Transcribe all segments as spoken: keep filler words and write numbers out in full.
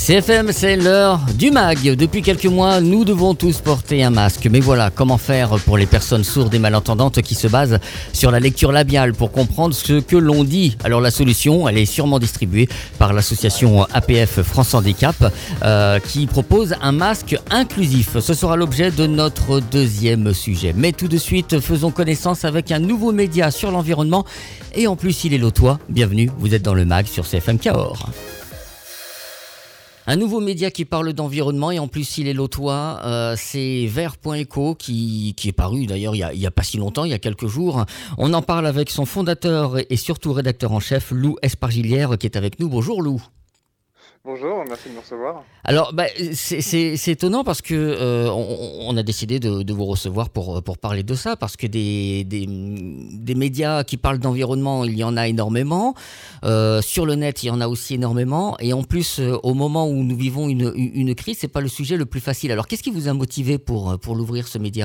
C F M, c'est l'heure du mag. Depuis quelques mois, nous devons tous porter un masque. Mais voilà, comment faire pour les personnes sourdes et malentendantes qui se basent sur la lecture labiale pour comprendre ce que l'on dit? Alors la solution, elle est sûrement distribuée par l'association A P F France Handicap euh, qui propose un masque inclusif. Ce sera l'objet de notre deuxième sujet. Mais tout de suite, faisons connaissance avec un nouveau média sur l'environnement. Et en plus, il est lotois. Bienvenue, vous êtes dans le mag sur C F M Cahors. Un nouveau média qui parle d'environnement et en plus il est lotois, euh, c'est vert point eco qui, qui est paru d'ailleurs il n'y a, a pas si longtemps, il y a quelques jours. On en parle avec son fondateur et surtout rédacteur en chef, Lou Espargilière, qui est avec nous. Bonjour Lou. Bonjour, merci de me recevoir. Alors, bah, c'est, c'est, c'est étonnant parce que euh, on, on a décidé de, de vous recevoir pour, pour parler de ça, parce que des, des, des médias qui parlent d'environnement, il y en a énormément. Euh, sur le net, il y en a aussi énormément. Et en plus, euh, au moment où nous vivons une, une crise, c'est pas le sujet le plus facile. Alors, qu'est-ce qui vous a motivé pour, pour l'ouvrir, ce média ?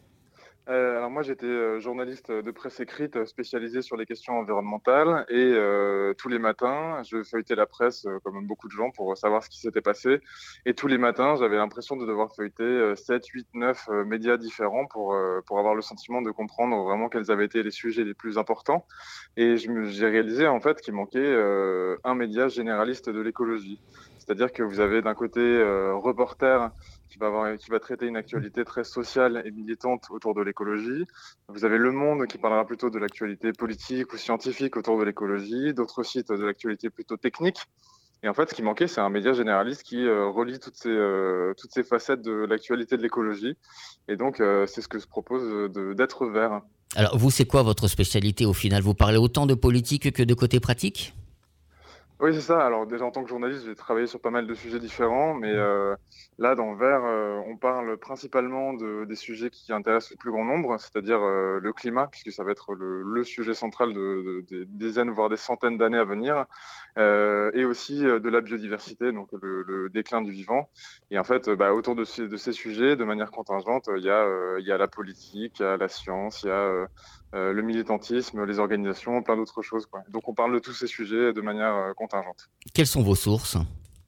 Euh, alors moi j'étais euh, journaliste de presse écrite euh, spécialisé sur les questions environnementales et euh, tous les matins je feuilletais la presse euh, comme beaucoup de gens pour savoir ce qui s'était passé et tous les matins j'avais l'impression de devoir feuilleter euh, sept, huit, neuf euh, médias différents pour, euh, pour avoir le sentiment de comprendre vraiment quels avaient été les sujets les plus importants et je me, j'ai réalisé en fait qu'il manquait euh, un média généraliste de l'écologie. C'est-à-dire que vous avez d'un côté euh, Reporter qui va, avoir, qui va traiter une actualité très sociale et militante autour de l'écologie. Vous avez Le Monde qui parlera plutôt de l'actualité politique ou scientifique autour de l'écologie. D'autres sites de l'actualité plutôt technique. Et en fait, ce qui manquait, c'est un média généraliste qui euh, relie toutes ces, euh, toutes ces facettes de l'actualité de l'écologie. Et donc, euh, c'est ce que je propose de, d'être vert. Alors, vous, c'est quoi votre spécialité au final ? Vous parlez autant de politique que de côté pratique ? Oui, c'est ça. Alors déjà en tant que journaliste, j'ai travaillé sur pas mal de sujets différents, mais euh, là dans Vert, euh, on parle principalement de, des sujets qui intéressent le plus grand nombre, c'est-à-dire euh, le climat, puisque ça va être le, le sujet central de, de, des dizaines, voire des centaines d'années à venir, euh, et aussi euh, de la biodiversité, donc le, le déclin du vivant. Et en fait, bah, autour de ces, de ces sujets, de manière contingente, il y a, euh, il y a la politique, il y a la science, il y a euh, euh, le militantisme, les organisations, plein d'autres choses, quoi. Donc on parle de tous ces sujets de manière euh, contingente. Quelles sont vos sources ?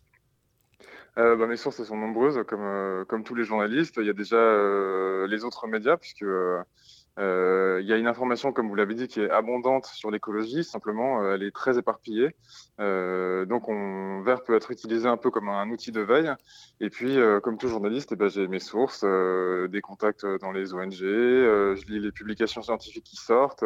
Euh, bah, mes sources elles sont nombreuses, comme, euh, comme tous les journalistes. Il y a déjà euh, les autres médias, puisque euh, euh, il y a une information, comme vous l'avez dit, qui est abondante sur l'écologie. Simplement, euh, elle est très éparpillée. Euh, donc, on, Vert peut être utilisé un peu comme un outil de veille. Et puis, euh, comme tout journaliste, eh ben, j'ai mes sources, euh, des contacts dans les O N G. Euh, je lis les publications scientifiques qui sortent.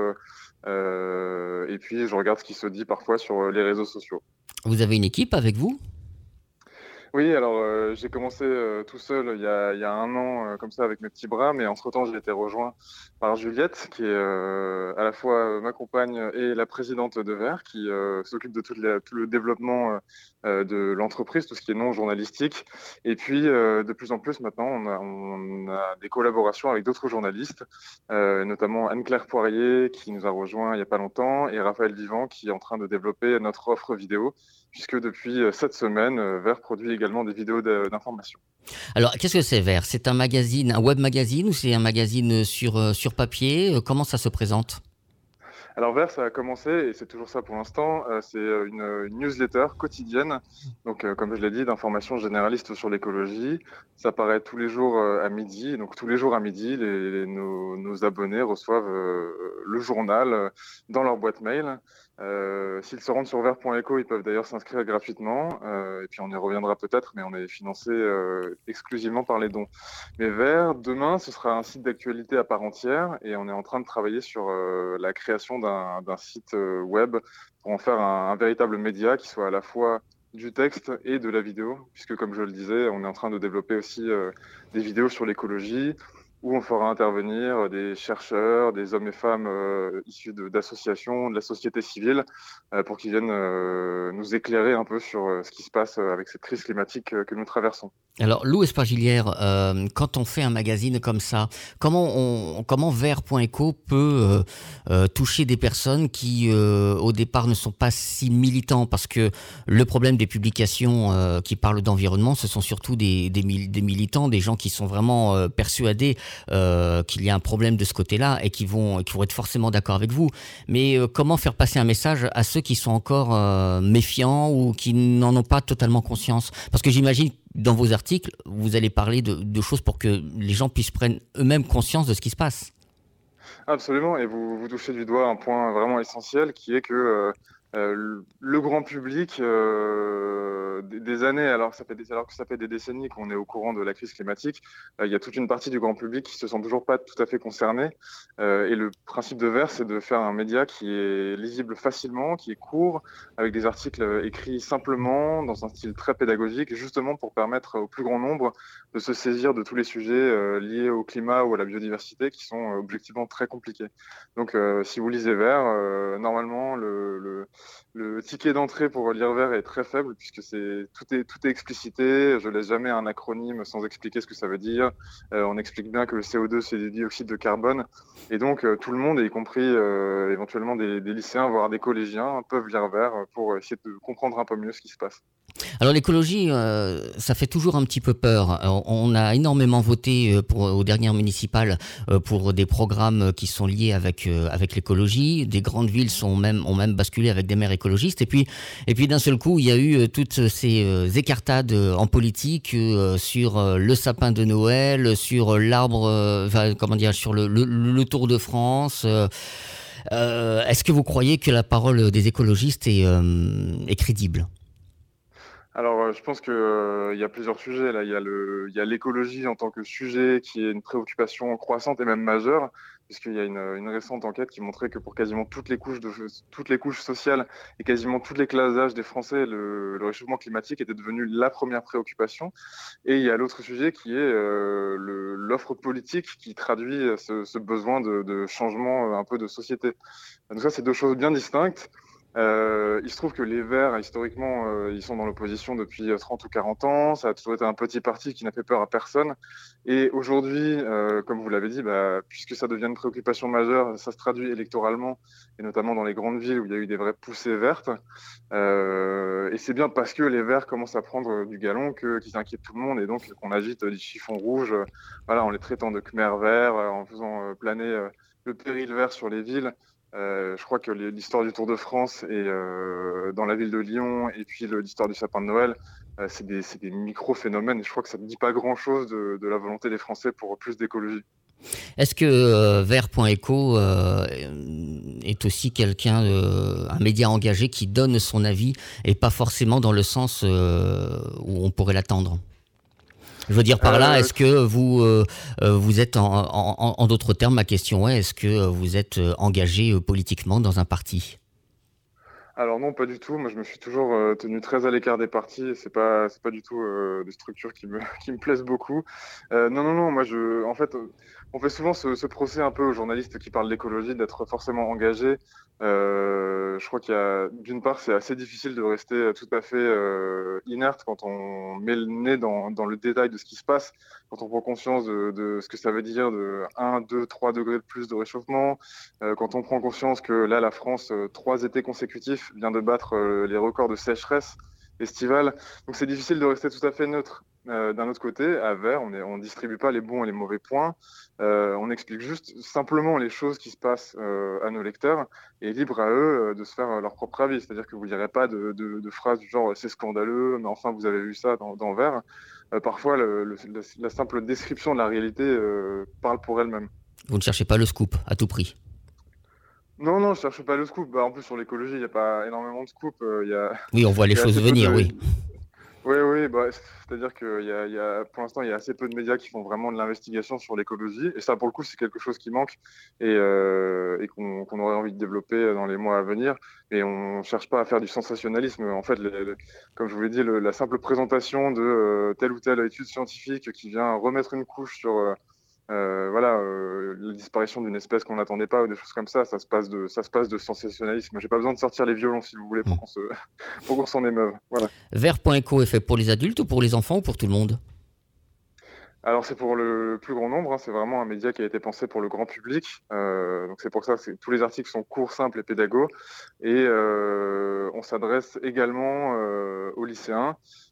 Euh, et puis, je regarde ce qui se dit parfois sur les réseaux sociaux. Vous avez une équipe avec vous ? Oui, alors euh, j'ai commencé euh, tout seul il y a, il y a un an, euh, comme ça, avec mes petits bras, mais entre-temps, j'ai été rejoint par Juliette, qui est euh, à la fois euh, ma compagne et la présidente de Vert, qui euh, s'occupe de tout, les, tout le développement euh, de l'entreprise, tout ce qui est non journalistique. Et puis, euh, de plus en plus, maintenant, on a, on a des collaborations avec d'autres journalistes, euh, notamment Anne-Claire Poirier, qui nous a rejoint il n'y a pas longtemps, et Raphaël Vivant, qui est en train de développer notre offre vidéo, puisque depuis cette semaine, Vert produit également des vidéos d'information. Alors, qu'est-ce que c'est Vert ? C'est un magazine, un web magazine ou c'est un magazine sur, sur papier ? Comment ça se présente ? Alors Vert, ça a commencé, et c'est toujours ça pour l'instant, euh, c'est une, une newsletter quotidienne, donc euh, comme je l'ai dit, d'informations généralistes sur l'écologie. Ça paraît tous les jours euh, à midi, donc tous les jours à midi, les, les, nos, nos abonnés reçoivent euh, le journal euh, dans leur boîte mail. Euh, s'ils se rendent sur vert point eco, ils peuvent d'ailleurs s'inscrire gratuitement, euh, et puis on y reviendra peut-être, mais on est financé euh, exclusivement par les dons. Mais Vert, demain, ce sera un site d'actualité à part entière, et on est en train de travailler sur euh, la création d'un, d'un site euh, web pour en faire un, un véritable média qui soit à la fois du texte et de la vidéo, puisque comme je le disais, on est en train de développer aussi euh, des vidéos sur l'écologie, où on fera intervenir des chercheurs, des hommes et femmes euh, issus de, d'associations, de la société civile, euh, pour qu'ils viennent euh, nous éclairer un peu sur euh, ce qui se passe avec cette crise climatique euh, que nous traversons. Alors, Lou Espargilière, euh, quand on fait un magazine comme ça, comment, on, comment vert point eco peut euh, euh, toucher des personnes qui, euh, au départ, ne sont pas si militants ? Parce que le problème des publications euh, qui parlent d'environnement, ce sont surtout des, des, des militants, des gens qui sont vraiment euh, persuadés euh, qu'il y a un problème de ce côté-là et qui vont, qui vont être forcément d'accord avec vous. Mais euh, comment faire passer un message à ceux qui sont encore euh, méfiants ou qui n'en ont pas totalement conscience? Parce que j'imagine, dans vos articles, vous allez parler de, de choses pour que les gens puissent prendre eux-mêmes conscience de ce qui se passe. Absolument, et vous, vous touchez du doigt un point vraiment essentiel qui est que euh, euh, le grand public, euh, des, des années, alors, ça fait des, alors que ça fait des décennies qu'on est au courant de la crise climatique, euh, il y a toute une partie du grand public qui se sent toujours pas tout à fait concerné. Euh, et le principe de Vert, c'est de faire un média qui est lisible facilement, qui est court, avec des articles écrits simplement, dans un style très pédagogique, justement pour permettre au plus grand nombre de se saisir de tous les sujets euh, liés au climat ou à la biodiversité qui sont euh, objectivement très compliqués. Donc, euh, si vous lisez Vert, euh, normalement, le, le, le ticket d'entrée pour lire Vert est très faible puisque c'est tout est tout est explicité. Je laisse jamais un acronyme sans expliquer ce que ça veut dire. Euh, on explique bien que le C O deux c'est du dioxyde de carbone et donc euh, tout le monde, y compris euh, éventuellement des, des lycéens, voire des collégiens, peuvent lire Vert pour essayer de comprendre un peu mieux ce qui se passe. Alors l'écologie, euh, ça fait toujours un petit peu peur. Alors, on a énormément voté euh, pour, aux dernières municipales euh, pour des programmes qui sont liés avec euh, avec l'écologie. Des grandes villes sont même ont même basculé avec des maires écologistes. Et puis et puis d'un seul coup, il y a eu euh, toutes ces euh, écartades euh, en politique euh, sur euh, le sapin de Noël, sur euh, l'arbre, euh, enfin, comment dire, sur le, le, le Tour de France. Euh, euh, est-ce que vous croyez que la parole des écologistes est, euh, est crédible? Alors, euh, je pense que euh, il y a plusieurs sujets là. Il y a le, il y a l'écologie en tant que sujet qui est une préoccupation croissante et même majeure, puisqu'il y a une, une récente enquête qui montrait que pour quasiment toutes les couches de, toutes les couches sociales et quasiment toutes les classes d'âge des Français, le, le réchauffement climatique était devenu la première préoccupation. Et il y a l'autre sujet qui est euh, le, l'offre politique qui traduit ce, ce besoin de, de changement euh, un peu de société. Donc ça, c'est deux choses bien distinctes. Euh, il se trouve que les Verts, historiquement, euh, ils sont dans l'opposition depuis trente ou quarante ans. Ça a toujours été un petit parti qui n'a fait peur à personne. Et aujourd'hui, euh, comme vous l'avez dit, bah, puisque ça devient une préoccupation majeure, ça se traduit électoralement, et notamment dans les grandes villes où il y a eu des vraies poussées vertes. Euh, et c'est bien parce que les Verts commencent à prendre du galon que, qu'ils inquiètent tout le monde et donc qu'on agite des chiffons rouges, euh, voilà, en les traitant de Khmer verts, euh, en faisant euh, planer euh, le péril vert sur les villes. Euh, je crois que l'histoire du Tour de France et euh, dans la ville de Lyon et puis le- l'histoire du sapin de Noël, euh, c'est des, c'est des micro-phénomènes et je crois que ça ne dit pas grand-chose de, de la volonté des Français pour plus d'écologie. Est-ce que euh, Vert point éco euh, est aussi quelqu'un, euh, un média engagé qui donne son avis et pas forcément dans le sens euh, où on pourrait l'attendre? Je veux dire par là, Euh, est-ce que vous euh, euh, vous êtes en, en, en- en d'autres termes, ma question est, est-ce que vous êtes euh, engagé euh, politiquement dans un parti? Alors non, pas du tout. Moi, je me suis toujours euh, tenu très à l'écart des partis. Et c'est pas, c'est pas du tout euh, des structures qui me, qui me plaisent beaucoup. Euh, non, non, non. Moi, je, en fait, euh, on fait souvent ce, ce procès un peu aux journalistes qui parlent d'écologie, d'être forcément engagés. Euh, je crois qu'il y a, d'une part, c'est assez difficile de rester euh, tout à fait euh, inerte quand on met le nez dans, dans le détail de ce qui se passe, quand on prend conscience de, de ce que ça veut dire de un, deux, trois degrés de plus de réchauffement. Euh, quand on prend conscience que là, la France, euh, trois étés consécutifs, vient de battre euh, les records de sécheresse estivale. Donc c'est difficile de rester tout à fait neutre. Euh, d'un autre côté, à Vert, on ne on distribue pas les bons et les mauvais points. Euh, on explique juste simplement les choses qui se passent euh, à nos lecteurs et libre à eux euh, de se faire euh, leur propre avis. C'est-à-dire que vous ne lirez pas de, de, de phrases du genre c'est scandaleux, mais enfin vous avez vu ça dans, dans Vert. Euh, parfois, le, le, la simple description de la réalité euh, parle pour elle-même. Vous ne cherchez pas le scoop à tout prix? Non, non, je cherche pas le scoop. Bah, en plus, sur l'écologie, il n'y a pas énormément de scoop. euh, Il y a, Oui, on voit les il y a choses assez peu venir, de. oui. Oui, oui, bah, c'est-à-dire qu'il y a, il y a, pour l'instant, il y a assez peu de médias qui font vraiment de l'investigation sur l'écologie. Et ça, pour le coup, c'est quelque chose qui manque et, euh, et qu'on qu'on aurait envie de développer dans les mois à venir. Et on ne cherche pas à faire du sensationnalisme. En fait, les- les- comme je vous l'ai dit, le- la simple présentation de euh, telle ou telle étude scientifique qui vient remettre une couche sur. euh, euh, voilà, euh, la disparition d'une espèce qu'on n'attendait pas ou des choses comme ça, ça se passe de, ça se passe de sensationnalisme. J'ai pas besoin de sortir les violons, si vous voulez, pour qu'on se, pour qu'on s'en émeuve. Voilà. Vert point éco est fait pour les adultes ou pour les enfants ou pour tout le monde? Alors c'est pour le plus grand nombre, hein, c'est vraiment un média qui a été pensé pour le grand public. Euh, donc c'est pour ça que c'est- tous les articles sont courts, simples et pédagogues. Et euh, on s'adresse également euh, aux lycéens.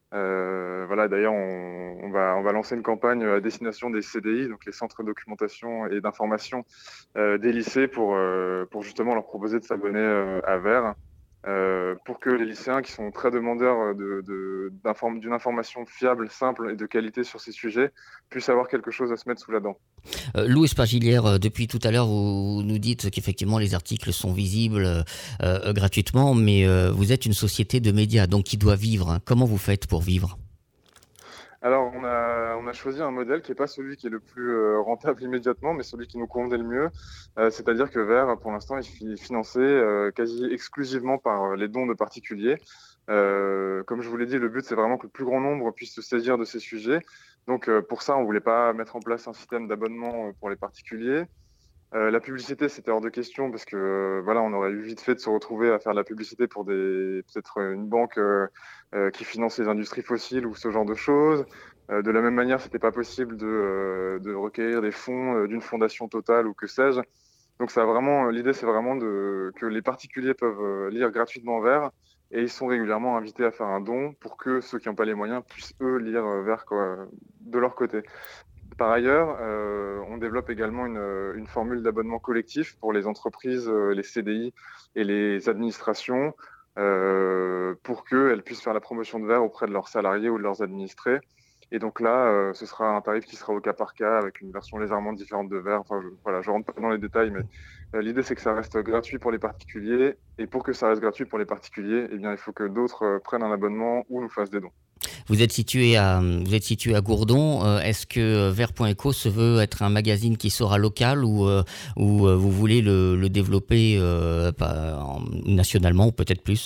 Euh, voilà, d'ailleurs, on, on, va, on va lancer une campagne à destination des C D I, donc les centres de documentation et d'information euh, des lycées, pour, euh, pour justement leur proposer de s'abonner euh, à Vert, euh, pour que les lycéens qui sont très demandeurs de, de, d'inform- d'une information fiable, simple et de qualité sur ces sujets puissent avoir quelque chose à se mettre sous la dent. Euh, Lou Espargilière, euh, depuis tout à l'heure, vous nous dites qu'effectivement les articles sont visibles euh, euh, gratuitement, mais euh, vous êtes une société de médias, donc qui doit vivre. Hein. Comment vous faites pour vivre ? Alors, on a, on a choisi un modèle qui n'est pas celui qui est le plus euh, rentable immédiatement, mais celui qui nous convenait le mieux. Euh, c'est-à-dire que Vert, pour l'instant, est fi- financé euh, quasi exclusivement par les dons de particuliers. Euh, comme je vous l'ai dit, le but, c'est vraiment que le plus grand nombre puisse se saisir de ces sujets. Donc, euh, pour ça, on ne voulait pas mettre en place un système d'abonnement euh, pour les particuliers. Euh, la publicité, c'était hors de question parce que euh, voilà, on aurait eu vite fait de se retrouver à faire de la publicité pour des peut-être une banque euh, euh, qui finance les industries fossiles ou ce genre de choses. Euh, de la même manière, c'était pas possible de, euh, de recueillir des fonds euh, d'une fondation Total ou que sais-je. Donc ça a vraiment, l'idée, c'est vraiment de, que les particuliers peuvent euh, lire gratuitement Vert et ils sont régulièrement invités à faire un don pour que ceux qui n'ont pas les moyens puissent eux lire euh, Vert quoi, de leur côté. Par ailleurs, euh, on développe également une, une formule d'abonnement collectif pour les entreprises, euh, les C D I et les administrations euh, pour qu'elles puissent faire la promotion de Vert auprès de leurs salariés ou de leurs administrés. Et donc là, euh, ce sera un tarif qui sera au cas par cas avec une version légèrement différente de Vert. Enfin, je, voilà, je rentre pas dans les détails, mais euh, l'idée c'est que ça reste gratuit pour les particuliers. Et pour que ça reste gratuit pour les particuliers, eh bien, il faut que d'autres euh, prennent un abonnement ou nous fassent des dons. Vous êtes situé à, vous êtes situé à Gourdon. Euh, est-ce que Vert point éco se veut être un magazine qui sera local ou, euh, ou euh, vous voulez le, le développer euh, pas, en- nationalement ou peut-être plus ?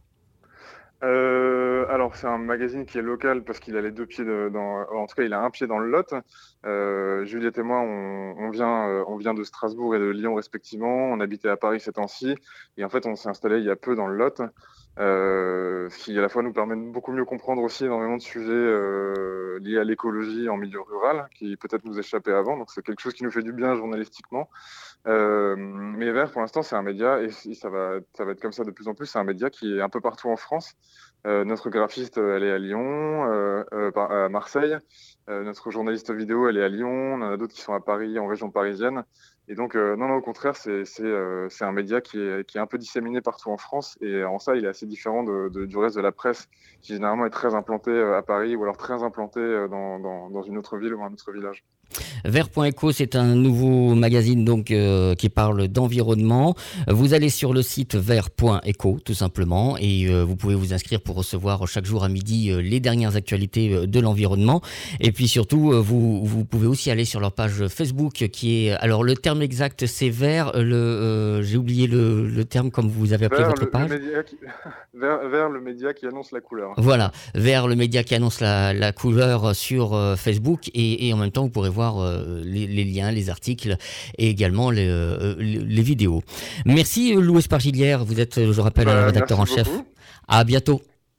Euh, alors, c'est un magazine qui est local parce qu'il a les deux pieds de- dans, en tout cas, il a un pied dans le Lot. Euh, Juliette et moi, on, on vient, euh, on vient de Strasbourg et de Lyon respectivement. On habitait à Paris ces temps-ci et en fait, on s'est installé il y a peu dans le Lot, euh, ce qui à la fois nous permet de beaucoup mieux comprendre aussi énormément de sujets euh, liés à l'écologie en milieu rural, qui peut-être nous échappaient avant. Donc, c'est quelque chose qui nous fait du bien journalistiquement. Euh, mais Vert, pour l'instant, c'est un média, et si ça va, ça va être comme ça de plus en plus, c'est un média qui est un peu partout en France. Euh, notre graphiste, euh, elle est à Lyon, euh, euh, par- à Marseille. Euh, notre journaliste vidéo, elle est à Lyon. On en a d'autres qui sont à Paris, en région parisienne. Et donc, euh, non, non, au contraire, c'est c'est euh, c'est un média qui est, qui est un peu disséminé partout en France. Et en ça, il est assez différent de, de- du reste de la presse, qui généralement est très implantée euh, à Paris ou alors très implantée euh, dans, dans, dans une autre ville ou un autre village. Vert point éco, c'est un nouveau magazine donc euh, qui parle d'environnement. Vous allez sur le site vert point éco tout simplement et euh, vous pouvez vous inscrire pour recevoir chaque jour à midi euh, les dernières actualités euh, de l'environnement. Et puis surtout, euh, vous, vous pouvez aussi aller sur leur page Facebook qui est... Alors le terme exact c'est vert, le, euh, j'ai oublié le, le terme comme vous avez appelé Vers votre le, le page. média qui, vers, vers le média qui annonce la couleur. Voilà, vers le média qui annonce la, la couleur sur euh, Facebook et, et en même temps vous pourrez voir euh, les, les liens, les articles et également les, euh, les, les vidéos. Merci euh, Lou Espargilière, vous êtes, je rappelle, Bah, un rédacteur en merci chef. beaucoup. À bientôt.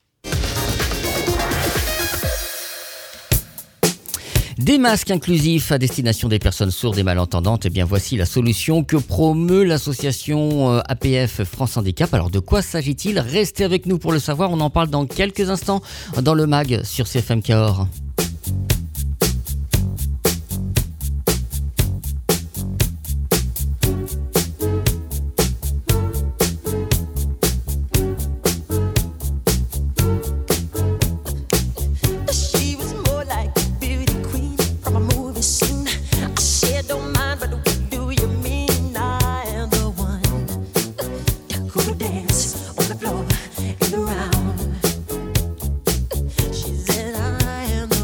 Des masques inclusifs à destination des personnes sourdes et malentendantes, eh bien voici la solution que promeut l'association euh, A P F France Handicap. Alors de quoi s'agit-il ? Restez avec nous pour le savoir, on en parle dans quelques instants dans le mag sur C F M Cahors. She was more like a beauty queen from a movie scene. I said, don't mind, but what do you mean? I am the one who would dance on the floor and around. She said, I am the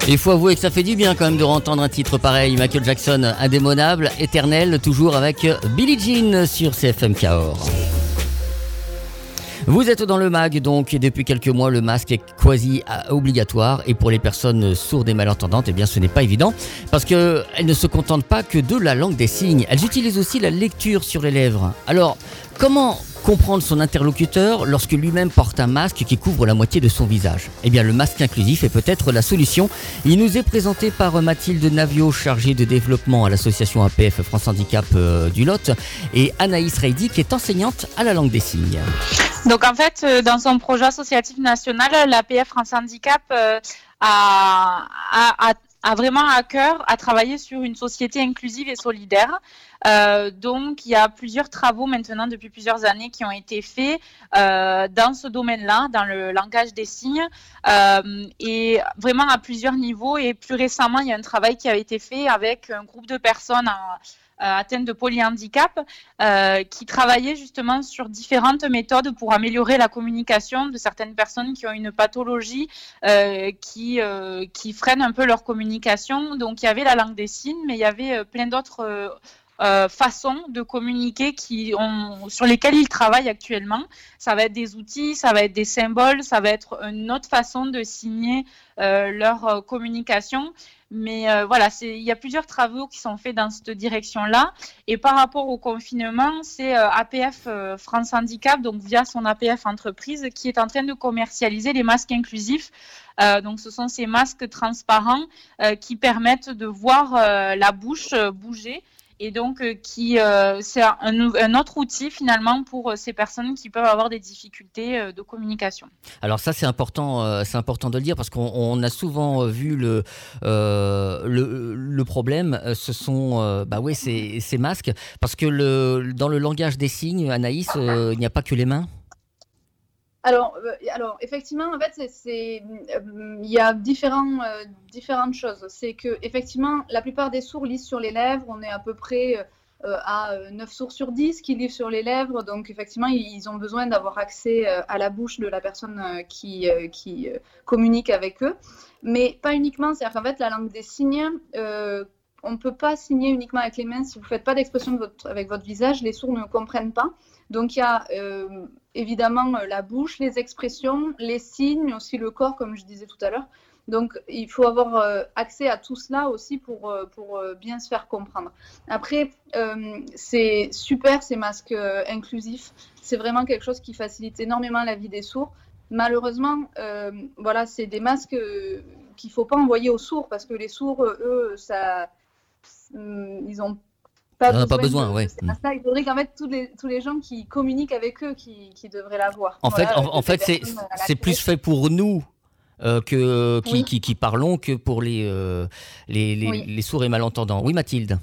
Et il faut avouer que ça fait du bien quand même de entendre un titre pareil. Michael Jackson, indémodable, éternel, toujours avec Billie Jean sur C F M Cahors. Vous êtes dans le mag, donc et depuis quelques mois, le masque est quasi obligatoire. Et pour les personnes sourdes et malentendantes, eh bien, ce n'est pas évident parce qu'elles ne se contentent pas que de la langue des signes. Elles utilisent aussi la lecture sur les lèvres. Alors, comment comprendre son interlocuteur lorsque lui-même porte un masque qui couvre la moitié de son visage? Eh bien, le masque inclusif est peut-être la solution. Il nous est présenté par Mathilde Navio, chargée de développement à l'association A P F France Handicap euh, du Lot, et Anaïs Reidy, qui est enseignante à la langue des signes. Donc en fait, dans son projet associatif national, l'A P F France Handicap euh, a, a, a, a vraiment à cœur à travailler sur une société inclusive et solidaire. Euh, donc, il y a plusieurs travaux maintenant depuis plusieurs années qui ont été faits euh, dans ce domaine-là, dans le langage des signes, euh, et vraiment à plusieurs niveaux. Et plus récemment, il y a un travail qui a été fait avec un groupe de personnes en, atteintes de polyhandicap euh, qui travaillaient justement sur différentes méthodes pour améliorer la communication de certaines personnes qui ont une pathologie euh, qui, euh, qui freine un peu leur communication. Donc, il y avait la langue des signes, mais il y avait plein d'autres euh, Euh, façons de communiquer qui ont, sur lesquelles ils travaillent actuellement. Ça va être des outils, ça va être des symboles, ça va être une autre façon de signer euh, leur euh, communication. Mais euh, voilà, c'est, il y a plusieurs travaux qui sont faits dans cette direction-là. Et par rapport au confinement, c'est euh, A P F euh, France Handicap, donc via son A P F entreprise, qui est en train de commercialiser les masques inclusifs. Euh, donc, ce sont ces masques transparents euh, qui permettent de voir euh, la bouche euh, bouger. Et donc, euh, qui, euh, c'est un, un autre outil finalement pour euh, ces personnes qui peuvent avoir des difficultés euh, de communication. Alors ça, c'est important, euh, c'est important de le dire parce qu'on on a souvent vu le, euh, le, le problème. Ce sont euh, bah ouais, ces, ces masques parce que le, dans le langage des signes, Anaïs, euh, il n'y a pas que les mains. Alors, euh, alors, effectivement, en fait, c'est, c'est, euh, il y a différents, euh, différentes choses. C'est que, effectivement, la plupart des sourds lisent sur les lèvres. On est à peu près euh, à neuf sourds sur dix qui lisent sur les lèvres. Donc, effectivement, ils ont besoin d'avoir accès euh, à la bouche de la personne euh, qui, euh, qui euh, communique avec eux. Mais pas uniquement. C'est-à-dire qu'en fait, la langue des signes, euh, on ne peut pas signer uniquement avec les mains. Si vous ne faites pas d'expression de votre, avec votre visage, les sourds ne comprennent pas. Donc, il y a euh, évidemment la bouche, les expressions, les signes, aussi le corps, comme je disais tout à l'heure. Donc, il faut avoir euh, accès à tout cela aussi pour, euh, pour euh, bien se faire comprendre. Après, euh, c'est super ces masques euh, inclusifs. C'est vraiment quelque chose qui facilite énormément la vie des sourds. Malheureusement, euh, voilà, c'est des masques euh, qu'il ne faut pas envoyer aux sourds parce que les sourds, eux, ça, euh, ils ont Pas on besoin, n'a pas besoin, de, ouais. de ça. Il faudrait qu'en fait tous les, tous les gens qui communiquent avec eux qui, qui devraient l'avoir. En voilà, fait, en, en fait c'est, c'est plus fait pour nous euh, que, qui, oui. qui, qui parlons que pour les, euh, les, les, oui. les sourds et malentendants. Oui, Mathilde.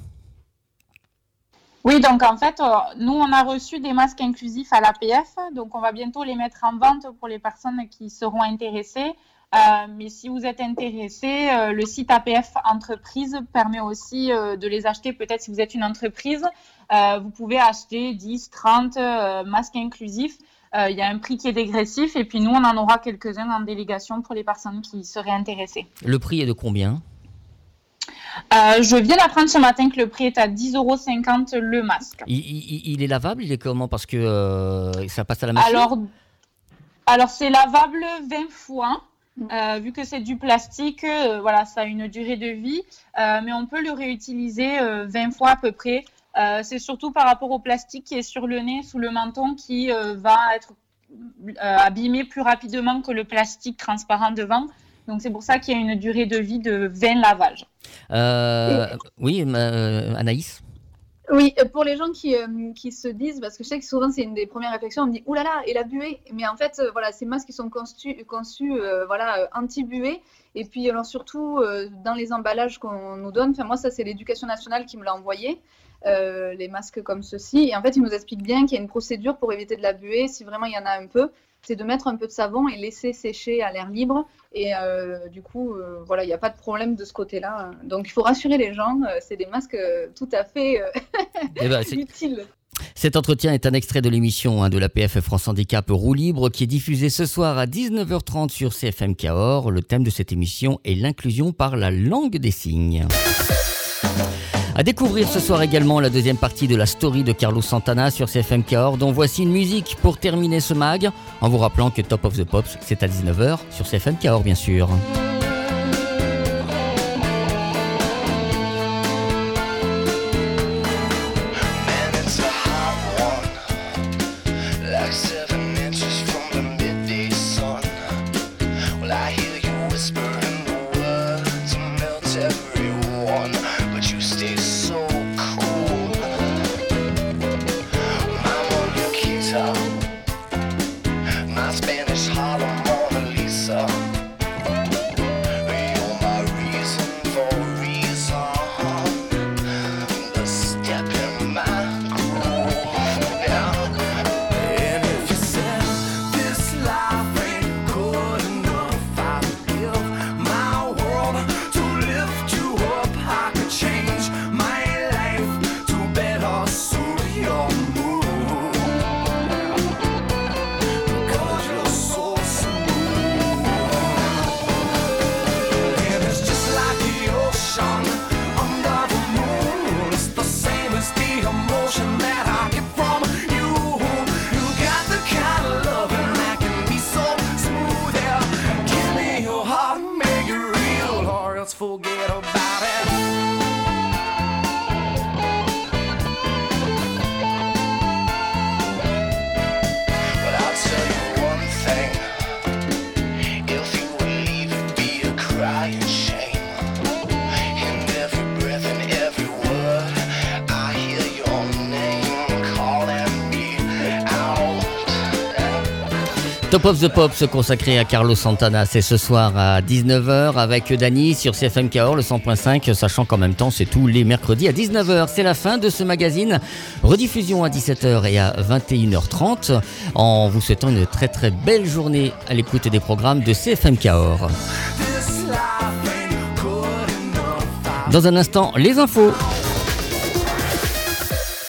Oui, donc en fait, euh, nous, on a reçu des masques inclusifs à l'A P F. Donc, on va bientôt les mettre en vente pour les personnes qui seront intéressées. Euh, mais si vous êtes intéressé, euh, le site A P F Entreprise permet aussi euh, de les acheter. Peut-être si vous êtes une entreprise, euh, vous pouvez acheter dix, trente euh, masques inclusifs. Il euh, y a un prix qui est dégressif et puis nous, on en aura quelques-uns en délégation pour les personnes qui seraient intéressées. Le prix est de combien ? Euh, je viens d'apprendre ce matin que le prix est à dix euros cinquante le masque. Il, il, il est lavable ? Il est comment ? Parce que euh, ça passe à la machine ? Alors, alors c'est lavable vingt fois. Euh, vu que c'est du plastique, euh, voilà, ça a une durée de vie, euh, mais on peut le réutiliser euh, vingt fois à peu près. Euh, c'est surtout par rapport au plastique qui est sur le nez, sous le menton, qui euh, va être euh, abîmé plus rapidement que le plastique transparent devant. Donc c'est pour ça qu'il y a une durée de vie de vingt lavages. Euh, Et... Oui, euh, Anaïs ? Oui, pour les gens qui, euh, qui se disent, parce que je sais que souvent c'est une des premières réflexions, on me dit « Ouh là là, et la buée ?» Mais en fait, euh, voilà, ces masques qui sont conçus, conçus euh, voilà, euh, anti-buée. Et puis alors, surtout, euh, dans les emballages qu'on nous donne, enfin moi ça c'est l'Éducation nationale qui me l'a envoyé, euh, les masques comme ceci. Et en fait, ils nous expliquent bien qu'il y a une procédure pour éviter de la buée, si vraiment il y en a un peu. C'est de mettre un peu de savon et laisser sécher à l'air libre. Et euh, du coup, euh, voilà, il n'y a pas de problème de ce côté-là. Donc, il faut rassurer les gens. Euh, c'est des masques euh, tout à fait euh, eh ben, c'est... utiles. C'est Cet entretien est un extrait de l'émission hein, de l'A P F France Handicap Roue Libre qui est diffusée ce soir à dix-neuf heures trente sur C F M Cahors. Le thème de cette émission est l'inclusion par la langue des signes. À découvrir ce soir également la deuxième partie de la story de Carlos Santana sur C F M Cahors, dont voici une musique pour terminer ce mag, en vous rappelant que Top of the Pops, c'est à dix-neuf heures sur C F M Cahors bien sûr. Forget about it. But I'll tell you one thing. If you would leave it be a crying shame. In every breath and every word I hear your name calling me out. Top of the Pops consacré à Carlos Santana, c'est ce soir à dix-neuf heures avec Dany sur C F M Cahors, le cent point cinq, sachant qu'en même temps c'est tous les mercredis à dix-neuf heures. C'est la fin de ce magazine, rediffusion à dix-sept heures et à vingt et une heures trente, en vous souhaitant une très très belle journée à l'écoute des programmes de C F M Cahors. Dans un instant, les infos.